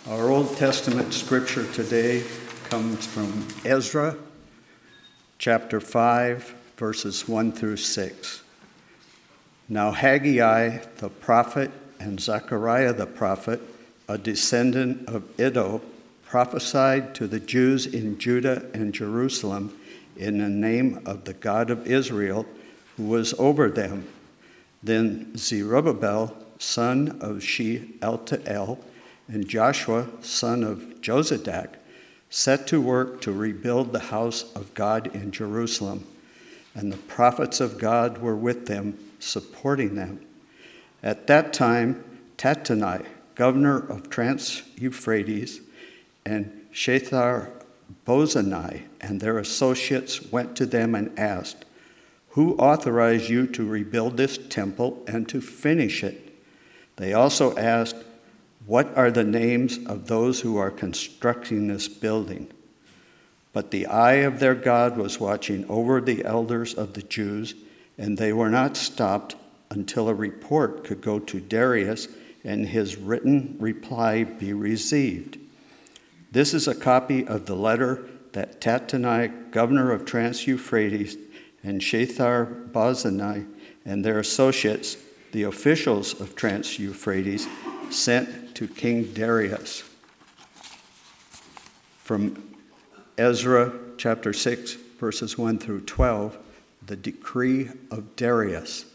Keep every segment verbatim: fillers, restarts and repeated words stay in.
Our Old Testament scripture today comes from Ezra, chapter five, verses one through six. Now Haggai the prophet and Zechariah the prophet, a descendant of Iddo, prophesied to the Jews in Judah and Jerusalem in the name of the God of Israel, who was over them. Then Zerubbabel, son of Shealtiel, and Joshua, son of Jozadak, set to work to rebuild the house of God in Jerusalem, and the prophets of God were with them, supporting them. At that time, Tattenai, governor of Trans-Euphrates, and Shethar-Bozenai and their associates went to them and asked, "Who authorized you to rebuild this temple and to finish it?" They also asked, "What are the names of those who are constructing this building?" But the eye of their God was watching over the elders of the Jews, and they were not stopped until a report could go to Darius and his written reply be received. This is a copy of the letter that Tattenai, governor of Trans-Euphrates, and Shethar-Bozenai and their associates, the officials of Trans-Euphrates, sent to King Darius. From Ezra chapter six, verses one through twelve, the decree of Darius.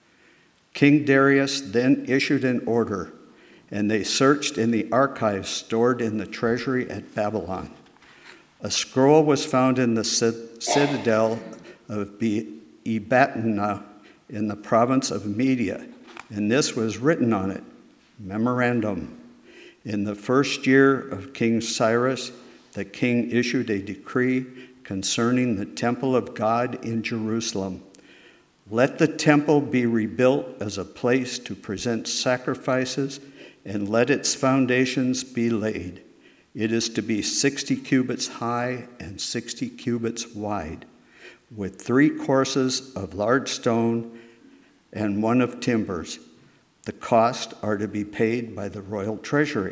King Darius then issued an order, and they searched in the archives stored in the treasury at Babylon. A scroll was found in the citadel of Ecbatana in the province of Media, and this was written on it, Memorandum. In the first year of King Cyrus, the king issued a decree concerning the temple of God in Jerusalem. Let the temple be rebuilt as a place to present sacrifices, and let its foundations be laid. It is to be sixty cubits high and sixty cubits wide, with three courses of large stone and one of timbers. The cost are to be paid by the royal treasury.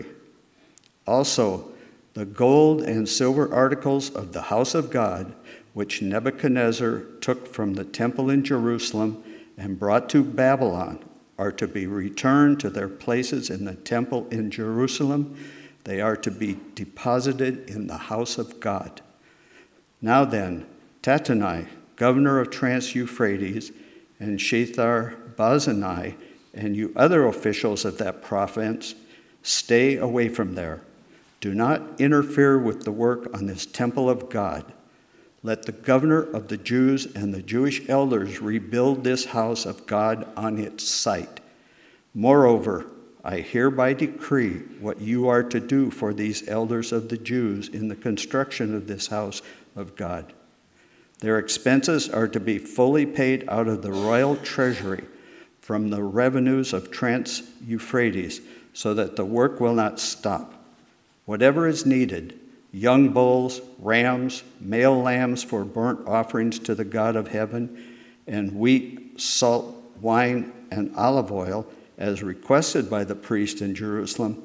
Also, the gold and silver articles of the house of God, which Nebuchadnezzar took from the temple in Jerusalem and brought to Babylon, are to be returned to their places in the temple in Jerusalem. They are to be deposited in the house of God. Now then, Tattenai, governor of Trans-Euphrates, and Shethar-Bozenai, and you other officials of that province, stay away from there. Do not interfere with the work on this temple of God. Let the governor of the Jews and the Jewish elders rebuild this house of God on its site. Moreover, I hereby decree what you are to do for these elders of the Jews in the construction of this house of God. Their expenses are to be fully paid out of the royal treasury from the revenues of Trans-Euphrates, so that the work will not stop. Whatever is needed, young bulls, rams, male lambs for burnt offerings to the God of heaven, and wheat, salt, wine, and olive oil, as requested by the priest in Jerusalem,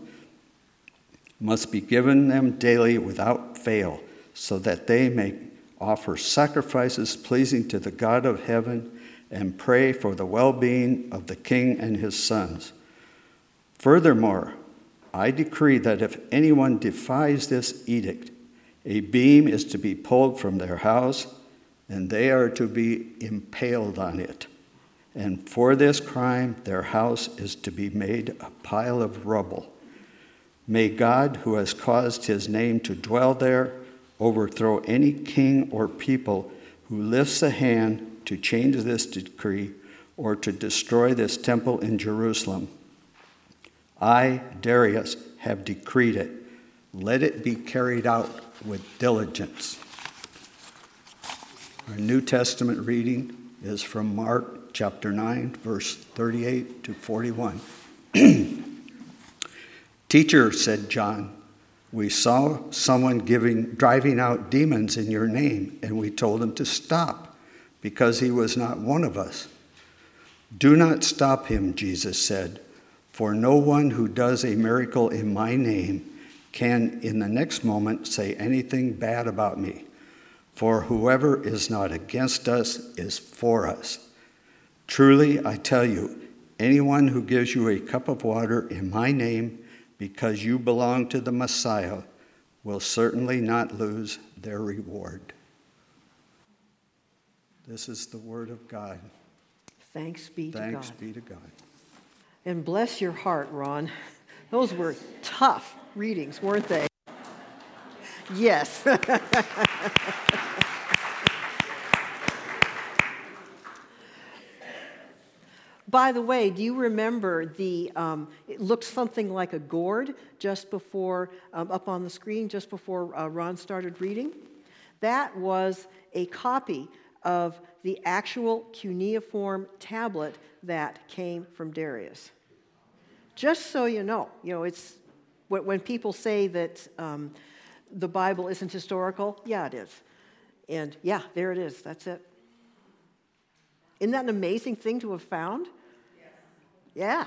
must be given them daily without fail, so that they may offer sacrifices pleasing to the God of heaven and pray for the well-being of the king and his sons. Furthermore, I decree that if anyone defies this edict, a beam is to be pulled from their house, and they are to be impaled on it. And for this crime, their house is to be made a pile of rubble. May God, who has caused his name to dwell there, overthrow any king or people who lifts a hand to change this decree or to destroy this temple in Jerusalem. I, Darius, have decreed it. Let it be carried out with diligence. Our New Testament reading is from Mark chapter nine, verse thirty-eight to forty-one. "Teacher," said John, "we saw someone giving, driving out demons in your name, and we told him to stop, because he was not one of us." "Do not stop him," Jesus said, "for no one who does a miracle in my name can in the next moment say anything bad about me. For whoever is not against us is for us. Truly, I tell you, anyone who gives you a cup of water in my name because you belong to the Messiah will certainly not lose their reward. This is the word of God. Thanks be to God. Thanks be to God. And bless your heart, Ron. Those were tough readings, weren't they? Yes. By the way, do you remember the, um, it looked something like a gourd just before, um, up on the screen, just before uh, Ron started reading? That was a copy of the actual cuneiform tablet that came from Darius. Just so you know, you know, it's, when, when people say that um, the Bible isn't historical, yeah, it is. And yeah, there it is, that's it. Isn't that an amazing thing to have found? Yeah.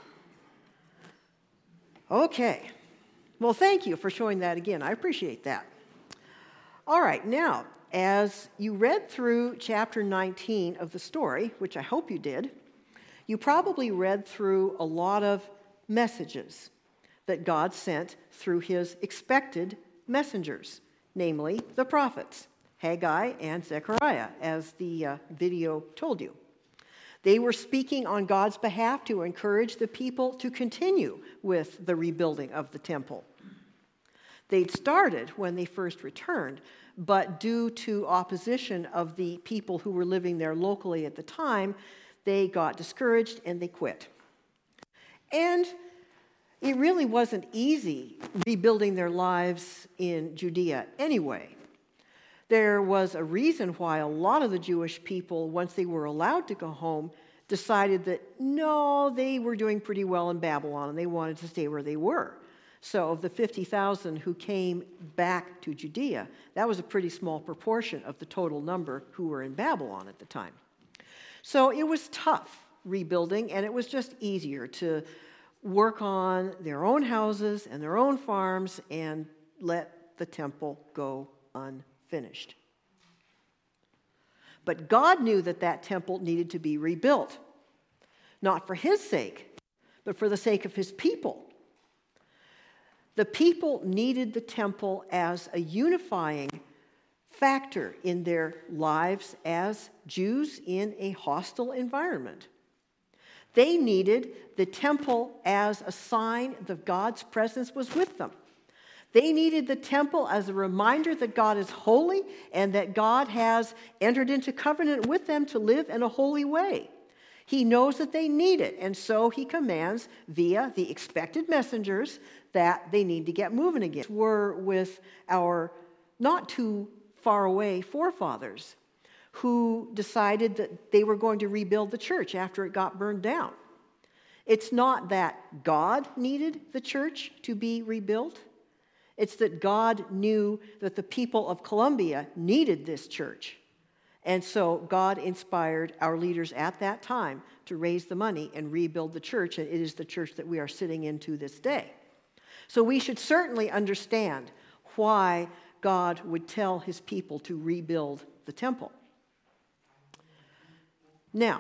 Okay. Well, thank you for showing that again. I appreciate that. All right, now, as you read through chapter nineteen of the story, which I hope you did, you probably read through a lot of messages that God sent through his expected messengers, namely the prophets, Haggai and Zechariah, as the uh, video told you. They were speaking on God's behalf to encourage the people to continue with the rebuilding of the temple. They'd started when they first returned, but due to opposition of the people who were living there locally at the time, they got discouraged and they quit. And it really wasn't easy rebuilding their lives in Judea anyway. There was a reason why a lot of the Jewish people, once they were allowed to go home, decided that no, they were doing pretty well in Babylon and they wanted to stay where they were. So of the fifty thousand who came back to Judea, that was a pretty small proportion of the total number who were in Babylon at the time. So it was tough rebuilding, and it was just easier to work on their own houses and their own farms and let the temple go unfinished. But God knew that that temple needed to be rebuilt, not for his sake, but for the sake of his people. The people needed the temple as a unifying factor in their lives as Jews in a hostile environment. They needed the temple as a sign that God's presence was with them. They needed the temple as a reminder that God is holy and that God has entered into covenant with them to live in a holy way. He knows that they need it, and so he commands via the expected messengers that they need to get moving again. We're with our not too far away forefathers who decided that they were going to rebuild the church after it got burned down. It's not that God needed the church to be rebuilt. It's that God knew that the people of Columbia needed this church. And so God inspired our leaders at that time to raise the money and rebuild the church, and it is the church that we are sitting in to this day. So we should certainly understand why God would tell his people to rebuild the temple. Now,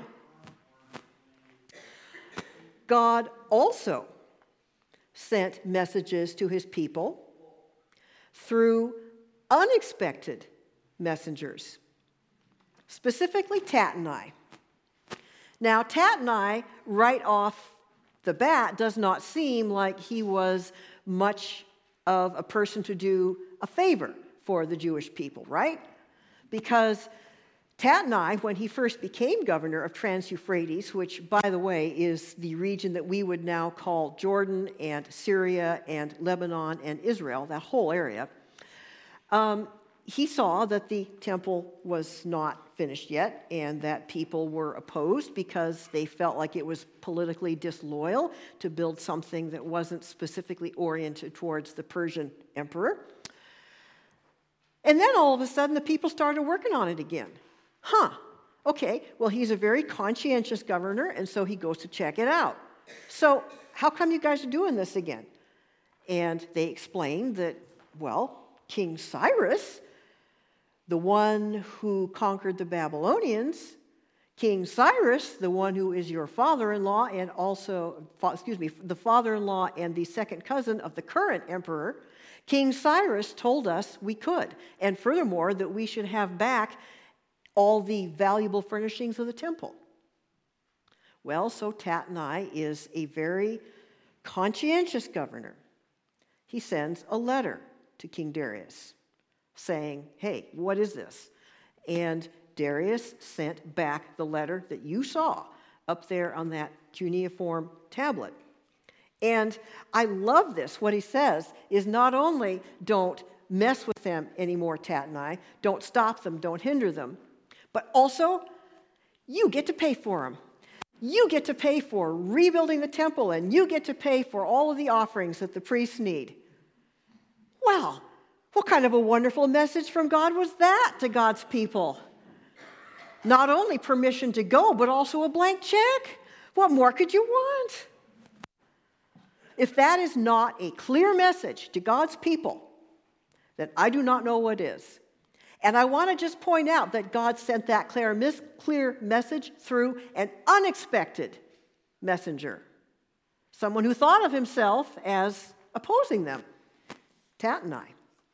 God also sent messages to his people through unexpected messengers, specifically Tattenai. Now, Tattenai, right off the bat, does not seem like he was much of a person to do a favor for the Jewish people, right? Because Tattenai, when he first became governor of Trans-Euphrates, which, by the way, is the region that we would now call Jordan and Syria and Lebanon and Israel, that whole area, um, he saw that the temple was not finished yet and that people were opposed because they felt like it was politically disloyal to build something that wasn't specifically oriented towards the Persian emperor. And then all of a sudden, the people started working on it again. Huh, okay, well, he's a very conscientious governor, and so he goes to check it out. So how come you guys are doing this again? And they explained that, well, King Cyrus, the one who conquered the Babylonians, King Cyrus, the one who is your father-in-law and also, excuse me, the father-in-law and the second cousin of the current emperor, King Cyrus told us we could. And furthermore, that we should have back all the valuable furnishings of the temple. Well, so Tatnai is a very conscientious governor. He sends a letter to King Darius saying, hey, what is this? And Darius sent back the letter that you saw up there on that cuneiform tablet. And I love this. What he says is not only don't mess with them anymore, Tatnai, don't stop them, don't hinder them, but also you get to pay for them. You get to pay for rebuilding the temple, and you get to pay for all of the offerings that the priests need. Well, what kind of a wonderful message from God was that to God's people? Not only permission to go, but also a blank check. What more could you want? If that is not a clear message to God's people, then I do not know what is. And I want to just point out that God sent that clear, mis- clear message through an unexpected messenger, someone who thought of himself as opposing them, Tatnai.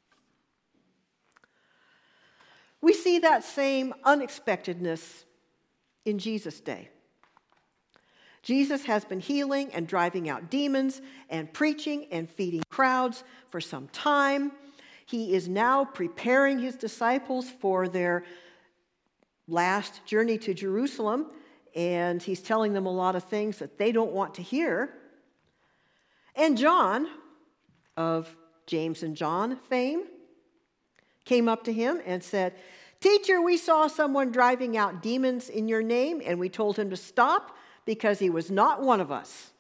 We see that same unexpectedness in Jesus' day. Jesus has been healing and driving out demons and preaching and feeding crowds for some time. He is now preparing his disciples for their last journey to Jerusalem, and he's telling them a lot of things that they don't want to hear. And John, of James and John fame, came up to him and said, "Teacher, we saw someone driving out demons in your name, and we told him to stop because he was not one of us."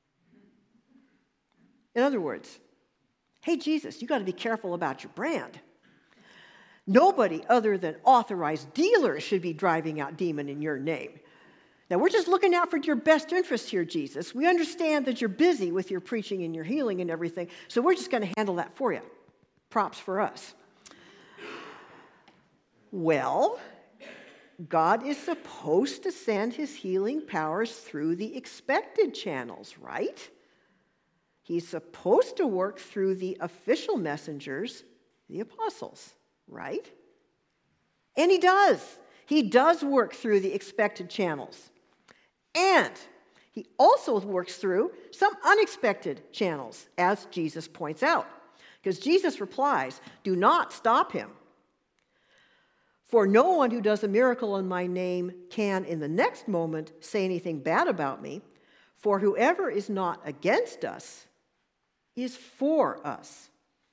In other words, hey, Jesus, you got to be careful about your brand. Nobody other than authorized dealers should be driving out demon in your name. Now, we're just looking out for your best interests here, Jesus. We understand that you're busy with your preaching and your healing and everything, so we're just going to handle that for you. Props for us. Well, God is supposed to send his healing powers through the expected channels, right? He's supposed to work through the official messengers, the apostles, right? And he does. He does work through the expected channels. And he also works through some unexpected channels, as Jesus points out. Because Jesus replies, "Do not stop him. For no one who does a miracle in my name can in the next moment say anything bad about me. For whoever is not against us is for us."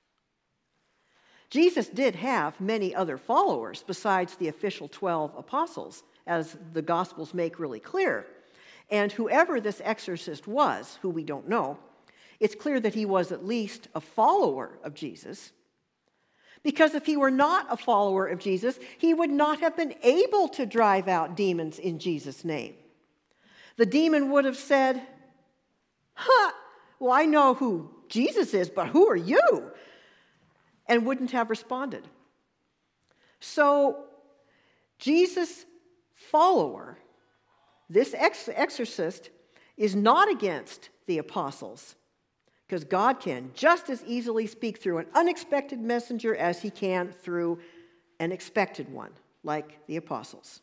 Jesus did have many other followers besides the official twelve apostles, as the Gospels make really clear. And whoever this exorcist was, who we don't know, it's clear that he was at least a follower of Jesus. Because if he were not a follower of Jesus, he would not have been able to drive out demons in Jesus' name. The demon would have said, "Huh, well, I know who Jesus is, but who are you?" And wouldn't have responded. So, Jesus' follower, this ex- exorcist, is not against the apostles, because God can just as easily speak through an unexpected messenger as he can through an expected one, like the apostles.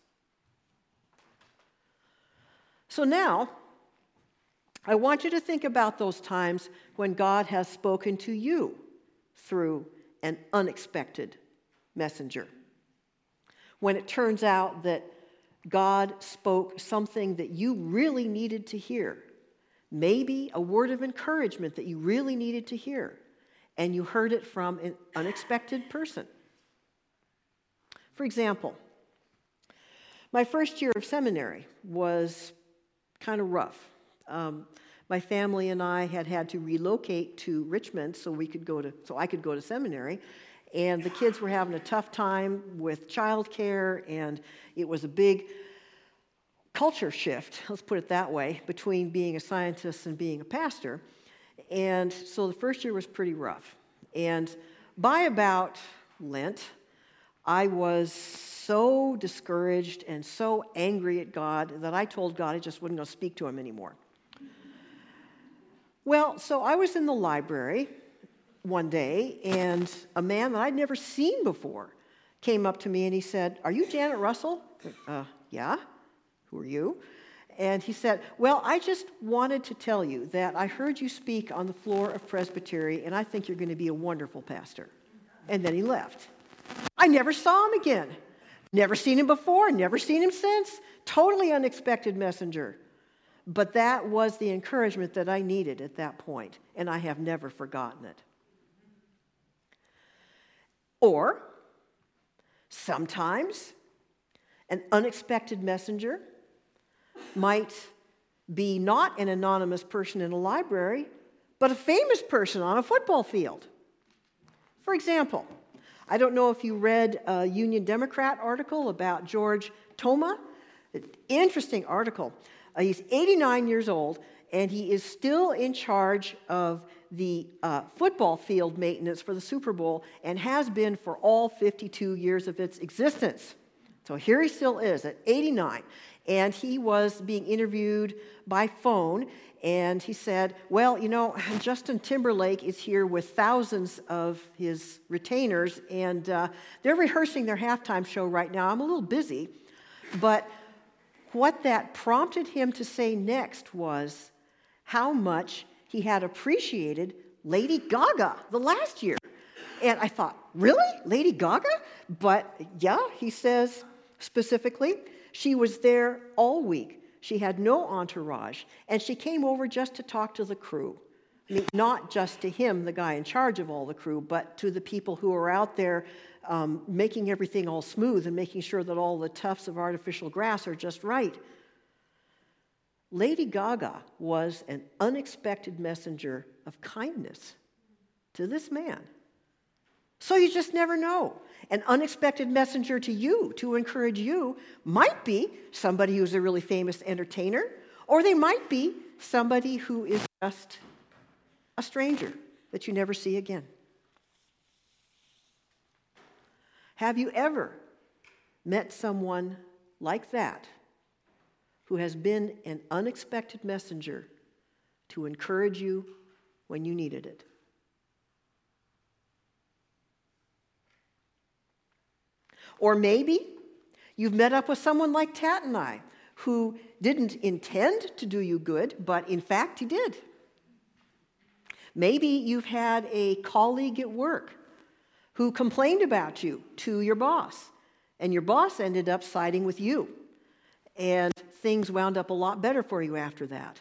So now, I want you to think about those times when God has spoken to you through an unexpected messenger. When it turns out that God spoke something that you really needed to hear, maybe a word of encouragement that you really needed to hear, and you heard it from an unexpected person. For example, my first year of seminary was kind of rough. Um, my family and I had had to relocate to Richmond so we could go to, so I could go to seminary, and the kids were having a tough time with childcare, and it was a big culture shift, let's put it that way, between being a scientist and being a pastor. And so the first year was pretty rough. And by about Lent, I was so discouraged and so angry at God that I told God I just wasn't going to speak to him anymore. Well, so I was in the library one day, and a man that I'd never seen before came up to me and he said, "Are you Janet Russell?" Uh, yeah. Who are you? And he said, "Well, I just wanted to tell you that I heard you speak on the floor of Presbytery, and I think you're going to be a wonderful pastor." And then he left. I never saw him again. Never seen him before, never seen him since. Totally unexpected messenger. But that was the encouragement that I needed at that point, and I have never forgotten it. Or, sometimes, an unexpected messenger might be not an anonymous person in a library, but a famous person on a football field. For example, I don't know if you read a Union Democrat article about George Toma. An interesting article. Uh, he's eighty-nine years old, and he is still in charge of the uh, football field maintenance for the Super Bowl and has been for all fifty-two years of its existence. So here he still is at eighty-nine. And he was being interviewed by phone, and he said, "Well, you know, Justin Timberlake is here with thousands of his retainers, and uh, they're rehearsing their halftime show right now. I'm a little busy." But what that prompted him to say next was how much he had appreciated Lady Gaga the last year. And I thought, really? Lady Gaga? But yeah, he says specifically, she was there all week. She had no entourage, and she came over just to talk to the crew. I mean, not just to him, the guy in charge of all the crew, but to the people who are out there um, making everything all smooth and making sure that all the tufts of artificial grass are just right. Lady Gaga was an unexpected messenger of kindness to this man. So you just never know. An unexpected messenger to you, to encourage you, might be somebody who's a really famous entertainer, or they might be somebody who is just a stranger that you never see again. Have you ever met someone like that who has been an unexpected messenger to encourage you when you needed it? Or maybe you've met up with someone like Tat and I, who didn't intend to do you good, but in fact he did. Maybe you've had a colleague at work who complained about you to your boss, and your boss ended up siding with you, and things wound up a lot better for you after that.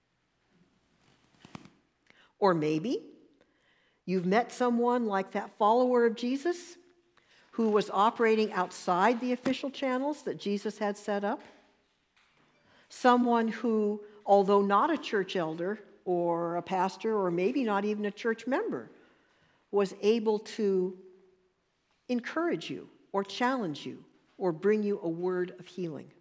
Or maybe you've met someone like that follower of Jesus who was operating outside the official channels that Jesus had set up. Someone who, although not a church elder or a pastor or maybe not even a church member, was able to encourage you or challenge you or bring you a word of healing.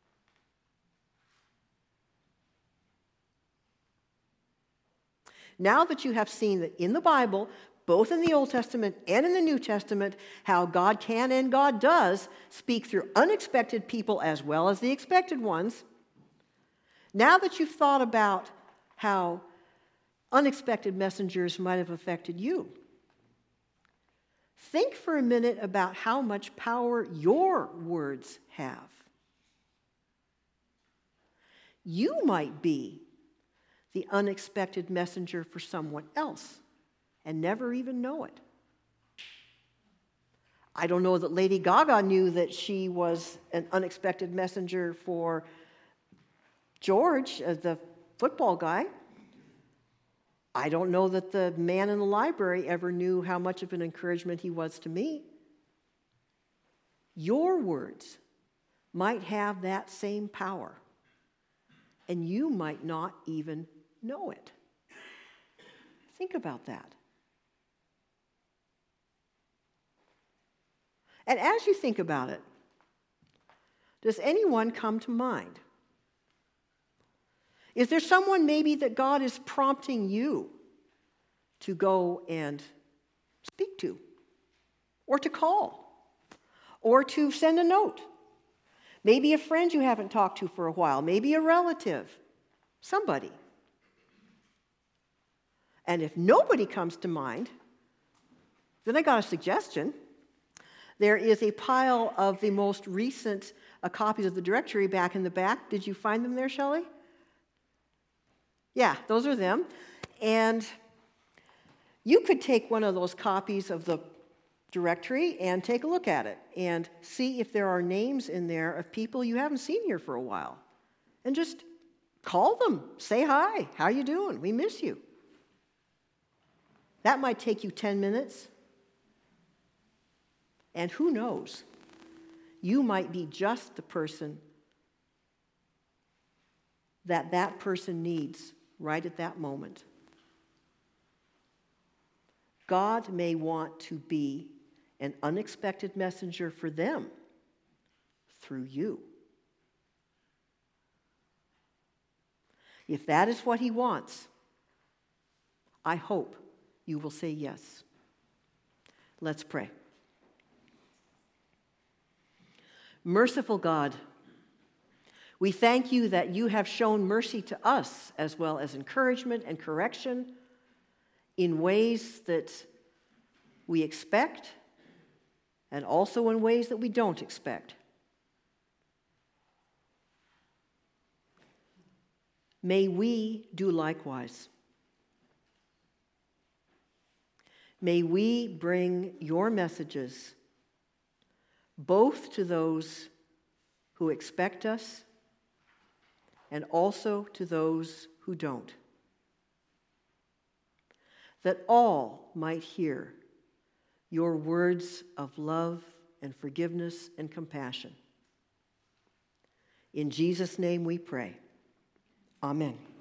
Now that you have seen that in the Bible, both in the Old Testament and in the New Testament, how God can and God does speak through unexpected people as well as the expected ones, now that you've thought about how unexpected messengers might have affected you, think for a minute about how much power your words have. You might be the unexpected messenger for someone else and never even know it. I don't know that Lady Gaga knew that she was an unexpected messenger for George, uh, the football guy. I don't know that the man in the library ever knew how much of an encouragement he was to me. Your words might have that same power, and you might not even know it. Think about that. And as you think about it, does anyone come to mind? Is there someone maybe that God is prompting you to go and speak to, or to call, or to send a note. Maybe a friend you haven't talked to for a while, maybe a relative, somebody. And if nobody comes to mind, then I got a suggestion. There is a pile of the most recent uh, copies of the directory back in the back. Did you find them there, Shelley? Yeah, those are them. And you could take one of those copies of the directory and take a look at it and see if there are names in there of people you haven't seen here for a while. And just call them, say hi, how you doing? We miss you. That might take you ten minutes. And who knows? You might be just the person that that person needs right at that moment. God may want to be an unexpected messenger for them through you. If that is what he wants, I hope you will say yes. Let's pray. Merciful God, we thank you that you have shown mercy to us as well as encouragement and correction in ways that we expect and also in ways that we don't expect. May we do likewise. May we bring your messages both to those who expect us and also to those who don't, that all might hear your words of love and forgiveness and compassion. In Jesus' name we pray. Amen.